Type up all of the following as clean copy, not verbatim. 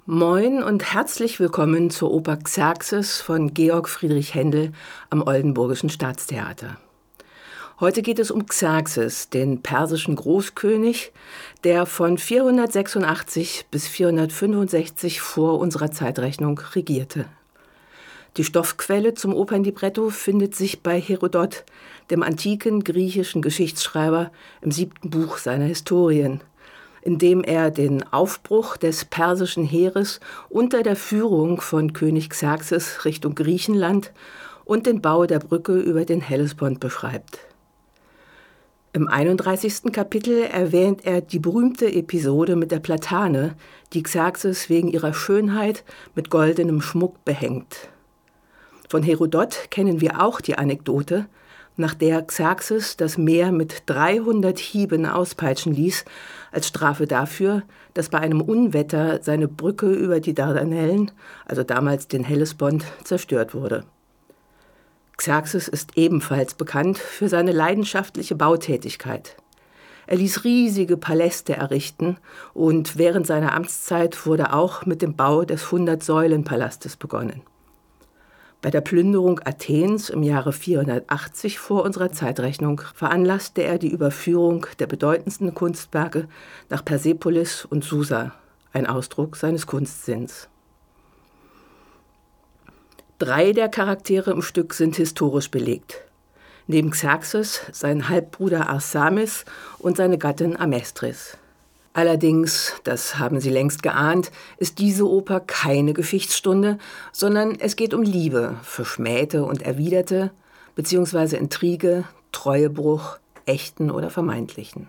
Moin und herzlich willkommen zur Oper Xerxes von Georg Friedrich Händel am Oldenburgischen Staatstheater. Heute geht es um Xerxes, den persischen Großkönig, der von 486 bis 465 vor unserer Zeitrechnung regierte. Die Stoffquelle zum Opernlibretto findet sich bei Herodot, dem antiken griechischen Geschichtsschreiber, im 7. Buch seiner Historien, in dem er den Aufbruch des persischen Heeres unter der Führung von König Xerxes Richtung Griechenland und den Bau der Brücke über den Hellespont beschreibt. Im 31. Kapitel erwähnt er die berühmte Episode mit der Platane, die Xerxes wegen ihrer Schönheit mit goldenem Schmuck behängt. Von Herodot kennen wir auch die Anekdote, nach der Xerxes das Meer mit 300 Hieben auspeitschen ließ, als Strafe dafür, dass bei einem Unwetter seine Brücke über die Dardanellen, also damals den Hellespont, zerstört wurde. Xerxes ist ebenfalls bekannt für seine leidenschaftliche Bautätigkeit. Er ließ riesige Paläste errichten und während seiner Amtszeit wurde auch mit dem Bau des 100-Säulen-Palastes begonnen. Bei der Plünderung Athens im Jahre 480 vor unserer Zeitrechnung veranlasste er die Überführung der bedeutendsten Kunstwerke nach Persepolis und Susa, ein Ausdruck seines Kunstsinns. 3 der Charaktere im Stück sind historisch belegt. Neben Xerxes sein Halbbruder Arsamis und seine Gattin Amestris. Allerdings, das haben Sie längst geahnt, ist diese Oper keine Geschichtsstunde, sondern es geht um Liebe, verschmähte und erwiderte, beziehungsweise Intrige, Treuebruch, echten oder vermeintlichen.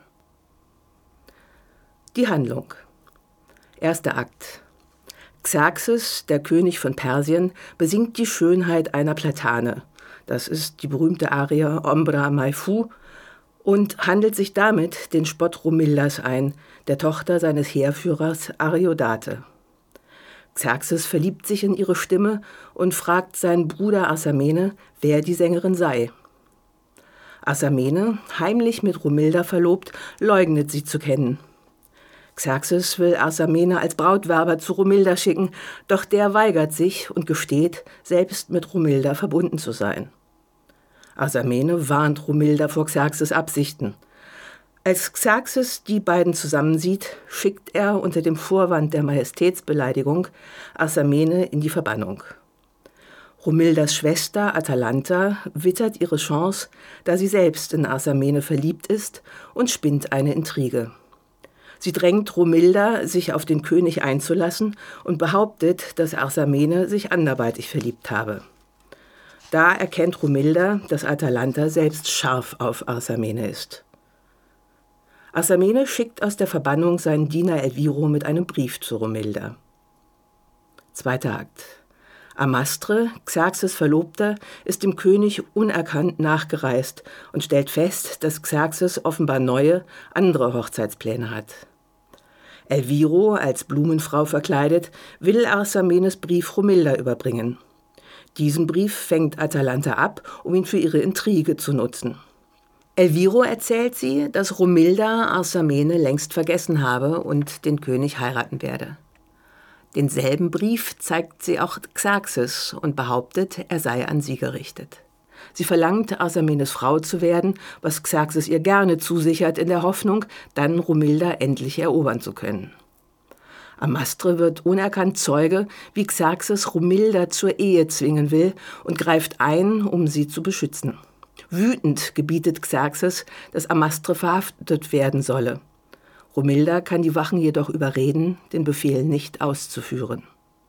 Die Handlung. 1. Akt. Xerxes, der König von Persien, besingt die Schönheit einer Platane. Das ist die berühmte Arie Ombra mai fu, und handelt sich damit den Spott Romildas ein, der Tochter seines Heerführers Ariodate. Xerxes verliebt sich in ihre Stimme und fragt seinen Bruder Arsamene, wer die Sängerin sei. Arsamene, heimlich mit Romilda verlobt, leugnet sie zu kennen. Xerxes will Arsamene als Brautwerber zu Romilda schicken, doch der weigert sich und gesteht, selbst mit Romilda verbunden zu sein. Arsamene warnt Romilda vor Xerxes' Absichten. Als Xerxes die beiden zusammensieht, schickt er unter dem Vorwand der Majestätsbeleidigung Arsamene in die Verbannung. Romildas Schwester Atalanta wittert ihre Chance, da sie selbst in Arsamene verliebt ist, und spinnt eine Intrige. Sie drängt Romilda, sich auf den König einzulassen, und behauptet, dass Arsamene sich anderweitig verliebt habe. Da erkennt Romilda, dass Atalanta selbst scharf auf Arsamene ist. Arsamene schickt aus der Verbannung seinen Diener Elviro mit einem Brief zu Romilda. 2. Akt. Amastre, Xerxes Verlobter, ist dem König unerkannt nachgereist und stellt fest, dass Xerxes offenbar neue, andere Hochzeitspläne hat. Elviro, als Blumenfrau verkleidet, will Arsamenes Brief Romilda überbringen. Diesen Brief fängt Atalanta ab, um ihn für ihre Intrige zu nutzen. Elviro erzählt sie, dass Romilda Arsamene längst vergessen habe und den König heiraten werde. Denselben Brief zeigt sie auch Xerxes und behauptet, er sei an sie gerichtet. Sie verlangt, Arsamenes Frau zu werden, was Xerxes ihr gerne zusichert, in der Hoffnung, dann Romilda endlich erobern zu können. Amastre wird unerkannt Zeuge, wie Xerxes Romilda zur Ehe zwingen will und greift ein, um sie zu beschützen. Wütend gebietet Xerxes, dass Amastre verhaftet werden solle. Romilda kann die Wachen jedoch überreden, den Befehl nicht auszuführen.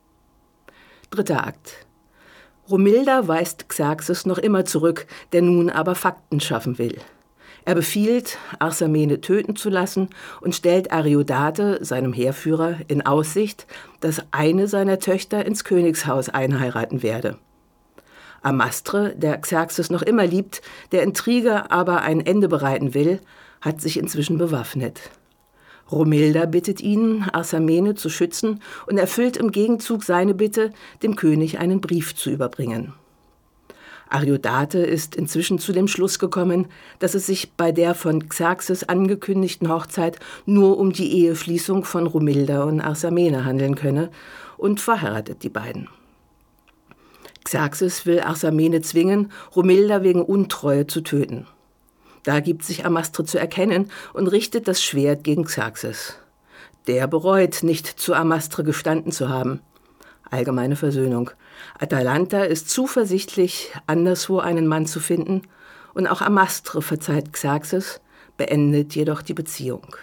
3. Akt. Romilda weist Xerxes noch immer zurück, der nun aber Fakten schaffen will. Er befiehlt, Arsamene töten zu lassen und stellt Ariodate, seinem Heerführer, in Aussicht, dass eine seiner Töchter ins Königshaus einheiraten werde. Amastre, der Xerxes noch immer liebt, der Intrige aber ein Ende bereiten will, hat sich inzwischen bewaffnet. Romilda bittet ihn, Arsamene zu schützen, und erfüllt im Gegenzug seine Bitte, dem König einen Brief zu überbringen. Ariodate ist inzwischen zu dem Schluss gekommen, dass es sich bei der von Xerxes angekündigten Hochzeit nur um die Eheschließung von Romilda und Arsamene handeln könne und verheiratet die beiden. Xerxes will Arsamene zwingen, Romilda wegen Untreue zu töten. Da gibt sich Amastre zu erkennen und richtet das Schwert gegen Xerxes. Der bereut, nicht zu Amastre gestanden zu haben. Allgemeine Versöhnung. Atalanta ist zuversichtlich, anderswo einen Mann zu finden, und auch Amastre verzeiht Xerxes, beendet jedoch die Beziehung.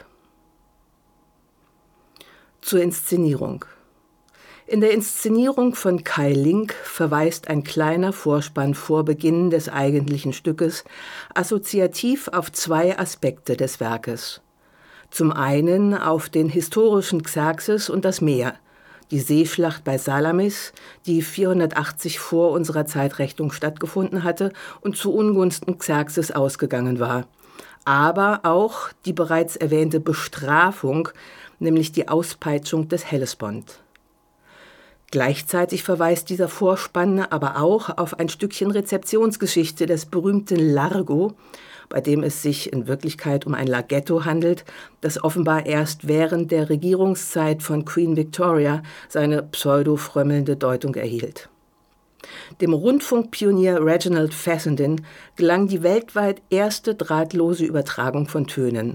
Zur Inszenierung. In der Inszenierung von Kai Link verweist ein kleiner Vorspann vor Beginn des eigentlichen Stückes assoziativ auf zwei Aspekte des Werkes. Zum einen auf den historischen Xerxes und das Meer, die Seeschlacht bei Salamis, die 480 vor unserer Zeitrechnung stattgefunden hatte und zu Ungunsten Xerxes ausgegangen war. Aber auch die bereits erwähnte Bestrafung, nämlich die Auspeitschung des Hellespont. Gleichzeitig verweist dieser Vorspann aber auch auf ein Stückchen Rezeptionsgeschichte des berühmten Largo, bei dem es sich in Wirklichkeit um ein Laghetto handelt, das offenbar erst während der Regierungszeit von Queen Victoria seine pseudo-frömmelnde Deutung erhielt. Dem Rundfunkpionier Reginald Fessenden gelang die weltweit erste drahtlose Übertragung von Tönen.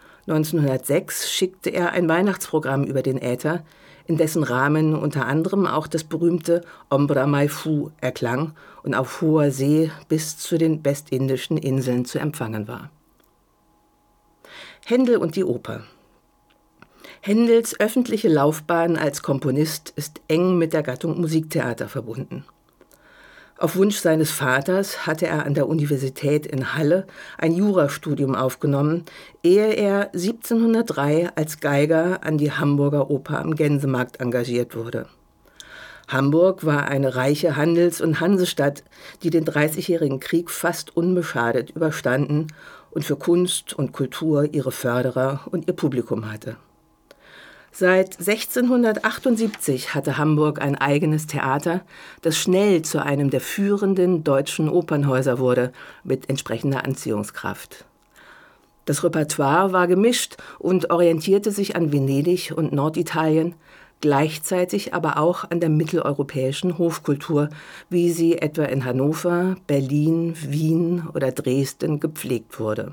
1906 schickte er ein Weihnachtsprogramm über den Äther, in dessen Rahmen unter anderem auch das berühmte Ombra Mai Fu erklang und auf hoher See bis zu den westindischen Inseln zu empfangen war. Händel und die Oper. Händels öffentliche Laufbahn als Komponist ist eng mit der Gattung Musiktheater verbunden. Auf Wunsch seines Vaters hatte er an der Universität in Halle ein Jurastudium aufgenommen, ehe er 1703 als Geiger an die Hamburger Oper am Gänsemarkt engagiert wurde. Hamburg war eine reiche Handels- und Hansestadt, die den Dreißigjährigen Krieg fast unbeschadet überstanden und für Kunst und Kultur ihre Förderer und ihr Publikum hatte. Seit 1678 hatte Hamburg ein eigenes Theater, das schnell zu einem der führenden deutschen Opernhäuser wurde, mit entsprechender Anziehungskraft. Das Repertoire war gemischt und orientierte sich an Venedig und Norditalien, gleichzeitig aber auch an der mitteleuropäischen Hofkultur, wie sie etwa in Hannover, Berlin, Wien oder Dresden gepflegt wurde.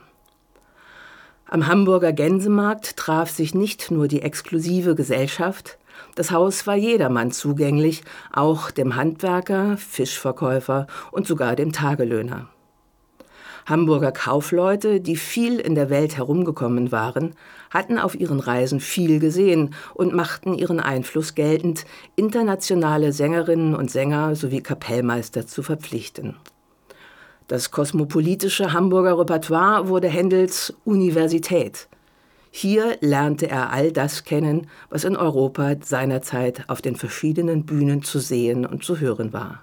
Am Hamburger Gänsemarkt traf sich nicht nur die exklusive Gesellschaft, das Haus war jedermann zugänglich, auch dem Handwerker, Fischverkäufer und sogar dem Tagelöhner. Hamburger Kaufleute, die viel in der Welt herumgekommen waren, hatten auf ihren Reisen viel gesehen und machten ihren Einfluss geltend, internationale Sängerinnen und Sänger sowie Kapellmeister zu verpflichten. Das kosmopolitische Hamburger Repertoire wurde Händels Universität. Hier lernte er all das kennen, was in Europa seinerzeit auf den verschiedenen Bühnen zu sehen und zu hören war.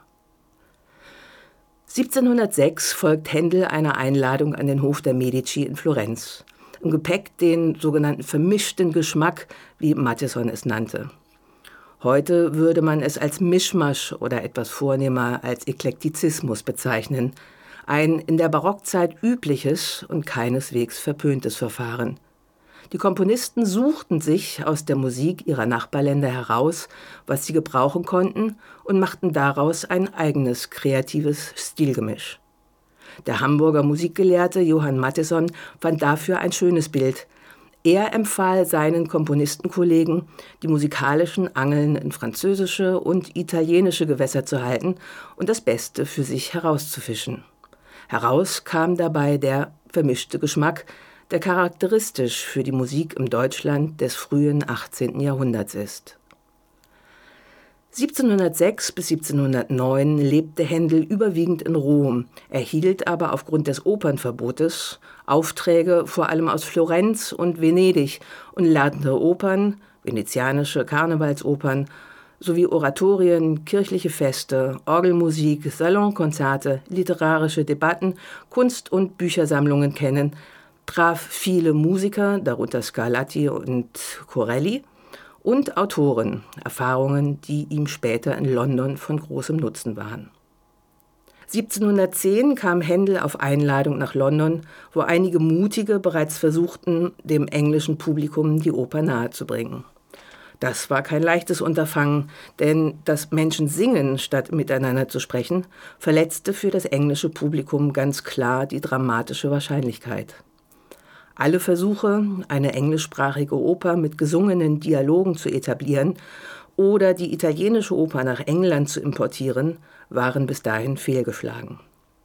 1706 folgt Händel einer Einladung an den Hof der Medici in Florenz. Im Gepäck den sogenannten vermischten Geschmack, wie Matheson es nannte. Heute würde man es als Mischmasch oder etwas vornehmer als Eklektizismus bezeichnen. Ein in der Barockzeit übliches und keineswegs verpöntes Verfahren. Die Komponisten suchten sich aus der Musik ihrer Nachbarländer heraus, was sie gebrauchen konnten, und machten daraus ein eigenes kreatives Stilgemisch. Der Hamburger Musikgelehrte Johann Matheson fand dafür ein schönes Bild. Er empfahl seinen Komponistenkollegen, die musikalischen Angeln in französische und italienische Gewässer zu halten und das Beste für sich herauszufischen. Heraus kam dabei der vermischte Geschmack, der charakteristisch für die Musik im Deutschland des frühen 18. Jahrhunderts ist. 1706 bis 1709 lebte Händel überwiegend in Rom, erhielt aber aufgrund des Opernverbotes Aufträge vor allem aus Florenz und Venedig und lernte Opern, venezianische Karnevalsopern, sowie Oratorien, kirchliche Feste, Orgelmusik, Salonkonzerte, literarische Debatten, Kunst- und Büchersammlungen kennen, traf viele Musiker, darunter Scarlatti und Corelli, und Autoren, Erfahrungen, die ihm später in London von großem Nutzen waren. 1710 kam Händel auf Einladung nach London, wo einige Mutige bereits versuchten, dem englischen Publikum die Oper nahezubringen. Das war kein leichtes Unterfangen, denn dass Menschen singen, statt miteinander zu sprechen, verletzte für das englische Publikum ganz klar die dramatische Wahrscheinlichkeit. Alle Versuche, eine englischsprachige Oper mit gesungenen Dialogen zu etablieren oder die italienische Oper nach England zu importieren, waren bis dahin fehlgeschlagen.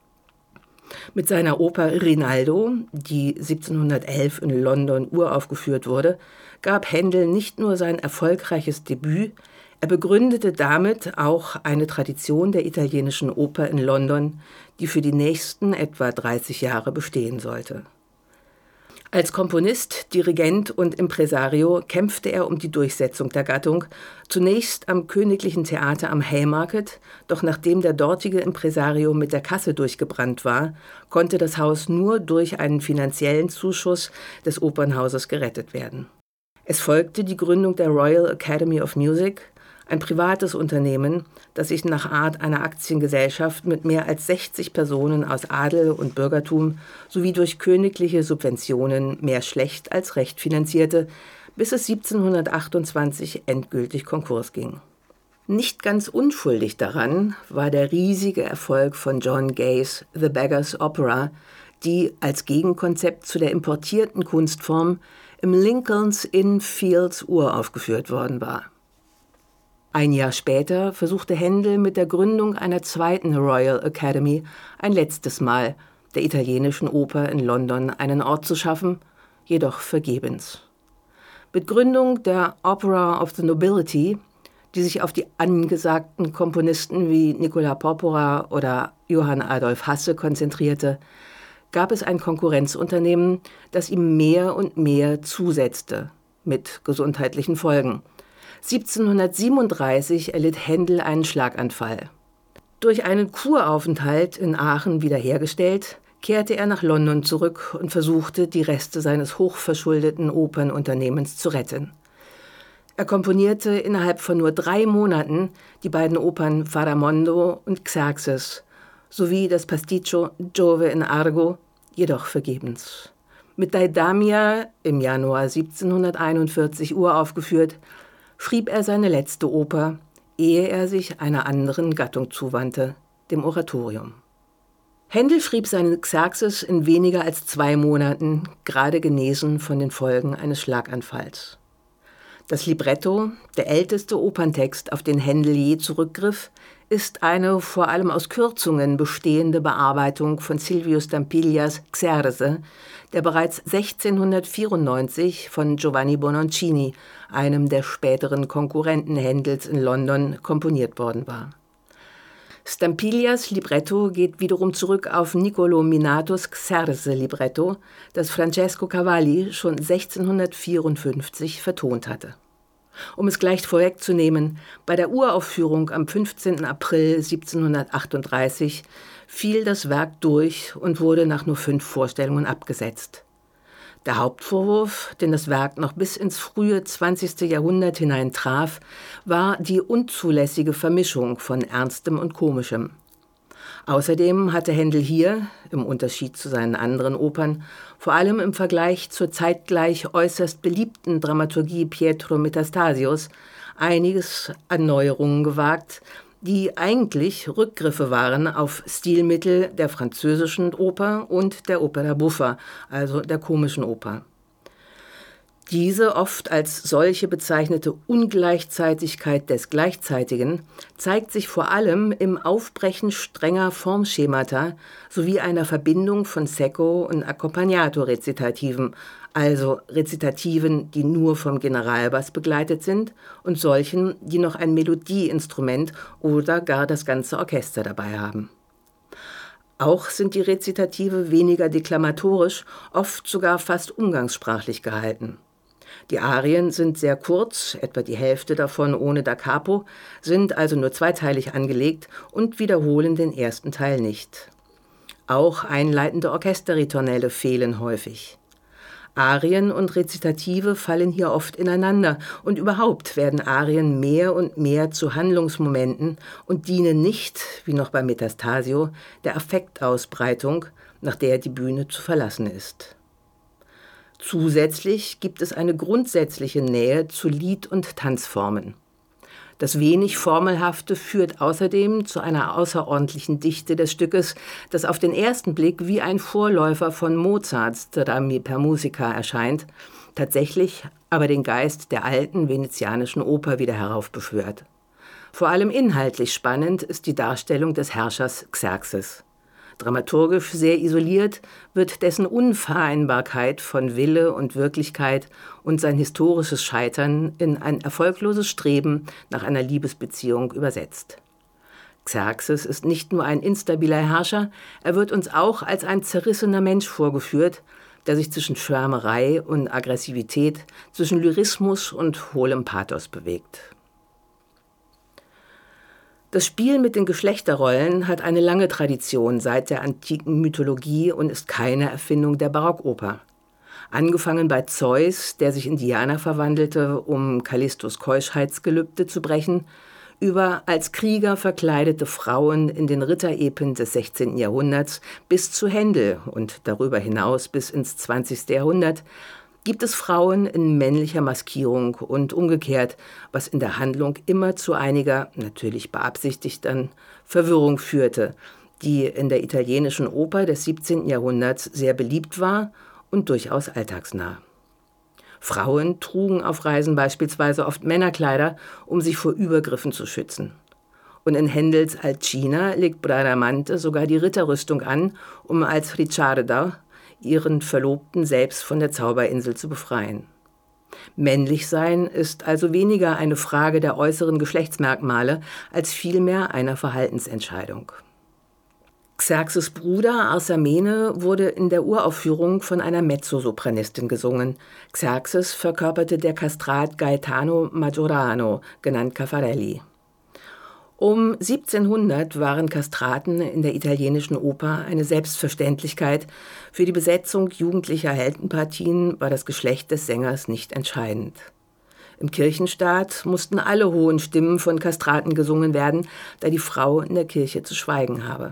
Mit seiner Oper Rinaldo, die 1711 in London uraufgeführt wurde, gab Händel nicht nur sein erfolgreiches Debüt, er begründete damit auch eine Tradition der italienischen Oper in London, die für die nächsten etwa 30 Jahre bestehen sollte. Als Komponist, Dirigent und Impresario kämpfte er um die Durchsetzung der Gattung, zunächst am Königlichen Theater am Haymarket, doch nachdem der dortige Impresario mit der Kasse durchgebrannt war, konnte das Haus nur durch einen finanziellen Zuschuss des Opernhauses gerettet werden. Es folgte die Gründung der Royal Academy of Music, ein privates Unternehmen, das sich nach Art einer Aktiengesellschaft mit mehr als 60 Personen aus Adel und Bürgertum sowie durch königliche Subventionen mehr schlecht als recht finanzierte, bis es 1728 endgültig Konkurs ging. Nicht ganz unschuldig daran war der riesige Erfolg von John Gays The Beggar's Opera, die als Gegenkonzept zu der importierten Kunstform im Lincoln's Inn Fields uraufgeführt worden war. Ein Jahr später versuchte Händel mit der Gründung einer zweiten Royal Academy ein letztes Mal der italienischen Oper in London einen Ort zu schaffen, jedoch vergebens. Mit Gründung der Opera of the Nobility, die sich auf die angesagten Komponisten wie Nicola Porpora oder Johann Adolf Hasse konzentrierte, gab es ein Konkurrenzunternehmen, das ihm mehr und mehr zusetzte, mit gesundheitlichen Folgen. 1737 erlitt Händel einen Schlaganfall. Durch einen Kuraufenthalt in Aachen wiederhergestellt, kehrte er nach London zurück und versuchte, die Reste seines hochverschuldeten Opernunternehmens zu retten. Er komponierte innerhalb von nur 3 Monaten die beiden Opern Faramondo und Xerxes sowie das Pasticcio Giove in Argo, jedoch vergebens. Mit Deidamia im Januar 1741 uraufgeführt, schrieb er seine letzte Oper, ehe er sich einer anderen Gattung zuwandte, dem Oratorium. Händel schrieb seinen Xerxes in weniger als 2 Monaten, gerade genesen von den Folgen eines Schlaganfalls. Das Libretto, der älteste Operntext, auf den Händel je zurückgriff, ist eine vor allem aus Kürzungen bestehende Bearbeitung von Silvio Stampiglias Xerse, der bereits 1694 von Giovanni Bononcini, einem der späteren Konkurrenten Händels in London, komponiert worden war. Stampiglias Libretto geht wiederum zurück auf Niccolò Minatos Xerse-Libretto, das Francesco Cavalli schon 1654 vertont hatte. Um es gleich vorwegzunehmen, bei der Uraufführung am 15. April 1738 fiel das Werk durch und wurde nach nur 5 Vorstellungen abgesetzt. Der Hauptvorwurf, den das Werk noch bis ins frühe 20. Jahrhundert hinein traf, war die unzulässige Vermischung von Ernstem und Komischem. Außerdem hatte Händel hier, im Unterschied zu seinen anderen Opern, vor allem im Vergleich zur zeitgleich äußerst beliebten Dramaturgie Pietro Metastasios, einiges an Neuerungen gewagt, die eigentlich Rückgriffe waren auf Stilmittel der französischen Oper und der Opera buffa, also der komischen Oper. Diese oft als solche bezeichnete Ungleichzeitigkeit des Gleichzeitigen zeigt sich vor allem im Aufbrechen strenger Formschemata sowie einer Verbindung von Secco- und Accompagnato-Rezitativen, also Rezitativen, die nur vom Generalbass begleitet sind, und solchen, die noch ein Melodieinstrument oder gar das ganze Orchester dabei haben. Auch sind die Rezitative weniger deklamatorisch, oft sogar fast umgangssprachlich gehalten. Die Arien sind sehr kurz, etwa die Hälfte davon ohne Da Capo, sind also nur zweiteilig angelegt und wiederholen den ersten Teil nicht. Auch einleitende Orchesterritornelle fehlen häufig. Arien und Rezitative fallen hier oft ineinander und überhaupt werden Arien mehr und mehr zu Handlungsmomenten und dienen nicht, wie noch bei Metastasio, der Affektausbreitung, nach der die Bühne zu verlassen ist. Zusätzlich gibt es eine grundsätzliche Nähe zu Lied- und Tanzformen. Das wenig Formelhafte führt außerdem zu einer außerordentlichen Dichte des Stückes, das auf den ersten Blick wie ein Vorläufer von Mozarts Drammi per Musica erscheint, tatsächlich aber den Geist der alten venezianischen Oper wieder heraufbeschwört. Vor allem inhaltlich spannend ist die Darstellung des Herrschers Xerxes. Dramaturgisch sehr isoliert wird dessen Unvereinbarkeit von Wille und Wirklichkeit und sein historisches Scheitern in ein erfolgloses Streben nach einer Liebesbeziehung übersetzt. Xerxes ist nicht nur ein instabiler Herrscher, er wird uns auch als ein zerrissener Mensch vorgeführt, der sich zwischen Schwärmerei und Aggressivität, zwischen Lyrismus und hohlem Pathos bewegt. Das Spiel mit den Geschlechterrollen hat eine lange Tradition seit der antiken Mythologie und ist keine Erfindung der Barockoper. Angefangen bei Zeus, der sich in Diana verwandelte, um Callistos Keuschheitsgelübde zu brechen, über als Krieger verkleidete Frauen in den Ritterepen des 16. Jahrhunderts bis zu Händel und darüber hinaus bis ins 20. Jahrhundert, gibt es Frauen in männlicher Maskierung und umgekehrt, was in der Handlung immer zu einiger, natürlich beabsichtigten, Verwirrung führte, die in der italienischen Oper des 17. Jahrhunderts sehr beliebt war und durchaus alltagsnah. Frauen trugen auf Reisen beispielsweise oft Männerkleider, um sich vor Übergriffen zu schützen. Und in Händels Alcina legt Bradamante sogar die Ritterrüstung an, um als Ricciarda ihren Verlobten selbst von der Zauberinsel zu befreien. Männlich sein ist also weniger eine Frage der äußeren Geschlechtsmerkmale als vielmehr einer Verhaltensentscheidung. Xerxes' Bruder Arsamene wurde in der Uraufführung von einer Mezzosopranistin gesungen. Xerxes verkörperte der Kastrat Gaetano Majorano, genannt Caffarelli. Um 1700 waren Kastraten in der italienischen Oper eine Selbstverständlichkeit. Für die Besetzung jugendlicher Heldenpartien war das Geschlecht des Sängers nicht entscheidend. Im Kirchenstaat mussten alle hohen Stimmen von Kastraten gesungen werden, da die Frau in der Kirche zu schweigen habe.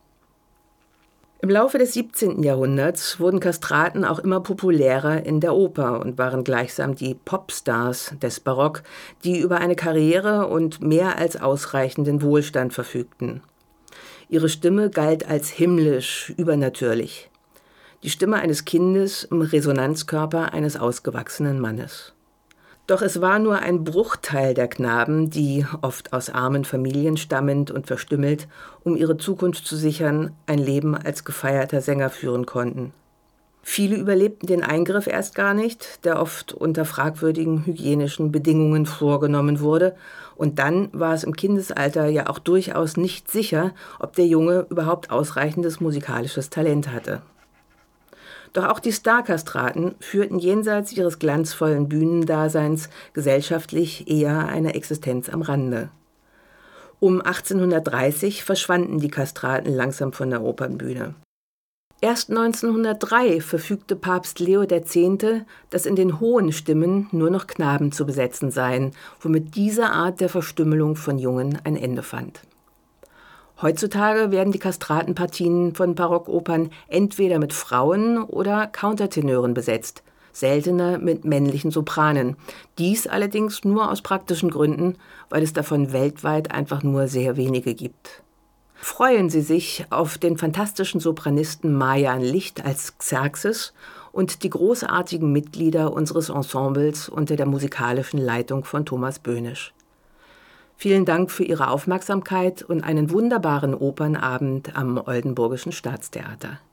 Im Laufe des 17. Jahrhunderts wurden Kastraten auch immer populärer in der Oper und waren gleichsam die Popstars des Barock, die über eine Karriere und mehr als ausreichenden Wohlstand verfügten. Ihre Stimme galt als himmlisch, übernatürlich. Die Stimme eines Kindes im Resonanzkörper eines ausgewachsenen Mannes. Doch es war nur ein Bruchteil der Knaben, die, oft aus armen Familien stammend und verstümmelt, um ihre Zukunft zu sichern, ein Leben als gefeierter Sänger führen konnten. Viele überlebten den Eingriff erst gar nicht, der oft unter fragwürdigen hygienischen Bedingungen vorgenommen wurde, und dann war es im Kindesalter ja auch durchaus nicht sicher, ob der Junge überhaupt ausreichendes musikalisches Talent hatte. Doch auch die Starkastraten führten jenseits ihres glanzvollen Bühnendaseins gesellschaftlich eher eine Existenz am Rande. Um 1830 verschwanden die Kastraten langsam von der Opernbühne. Erst 1903 verfügte Papst Leo X., dass in den hohen Stimmen nur noch Knaben zu besetzen seien, womit diese Art der Verstümmelung von Jungen ein Ende fand. Heutzutage werden die Kastratenpartien von Barockopern entweder mit Frauen oder Countertenören besetzt, seltener mit männlichen Sopranen. Dies allerdings nur aus praktischen Gründen, weil es davon weltweit einfach nur sehr wenige gibt. Freuen Sie sich auf den fantastischen Sopranisten Marian Licht als Xerxes und die großartigen Mitglieder unseres Ensembles unter der musikalischen Leitung von Thomas Böhnisch. Vielen Dank für Ihre Aufmerksamkeit und einen wunderbaren Opernabend am Oldenburgischen Staatstheater.